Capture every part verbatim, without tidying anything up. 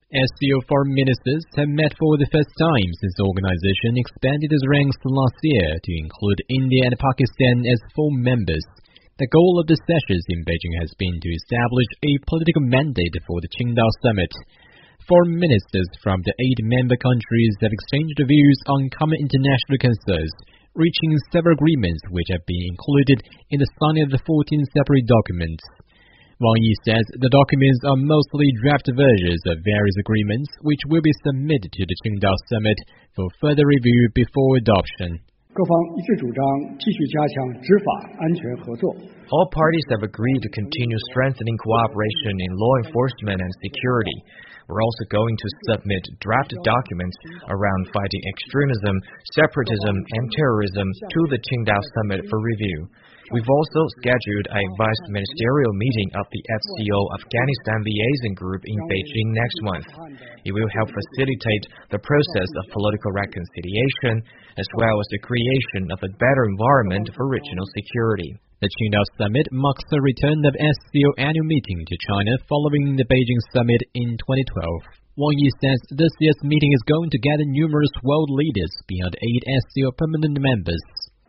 S C O foreign ministers have met for the first time since the organization expanded its ranks last year to include India and Pakistan as full members. The goal of the sessions in Beijing has been to establish a political mandate for the Qingdao Summit. Foreign ministers from the eight member countries have exchanged views on common international concerns, reaching several agreements which have been included in the signing of the fourteen separate documents. Wang Yi says the documents are mostly draft versions of various agreements which will be submitted to the Qingdao Summit for further review before adoption. All parties have agreed to continue strengthening cooperation in law enforcement and security. We're also going to submit draft documents around fighting extremism, separatism, and terrorism to the Qingdao Summit for review. We've also scheduled a vice ministerial meeting of the S C O Afghanistan Liaison Group in Beijing next month. It will help facilitate the process of political reconciliation, as well as the creation of a better environment for regional security. The Qingdao Summit marks the return of S C O annual meeting to China following the Beijing Summit in twenty twelve. Wang Yi says this year's meeting is going to gather numerous world leaders beyond eight S C O permanent members.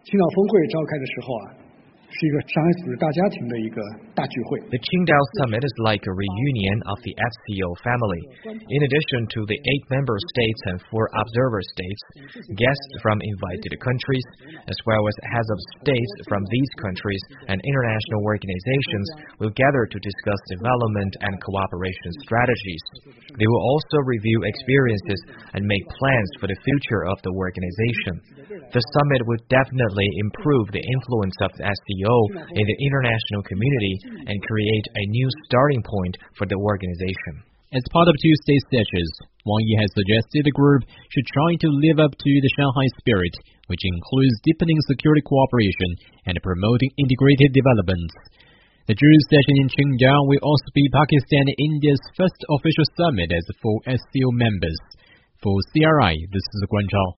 The Qingdao Summit is like a reunion of the S C O family. In addition to the eight member states and four observer states, guests from invited countries, as well as heads of states from these countries and international organizations will gather to discuss development and cooperation strategies. They will also review experiences and make plans for the future of the organization. The summit will definitely improve the influence of the S C O in the international community and create a new starting point for the organization. As part of Tuesday's sessions, Wang Yi has suggested the group should try to live up to the Shanghai spirit, which includes deepening security cooperation and promoting integrated development. The June session in Qingdao will also be Pakistan and India's first official summit as full S C O members. For C R I, this is Guan Zhao.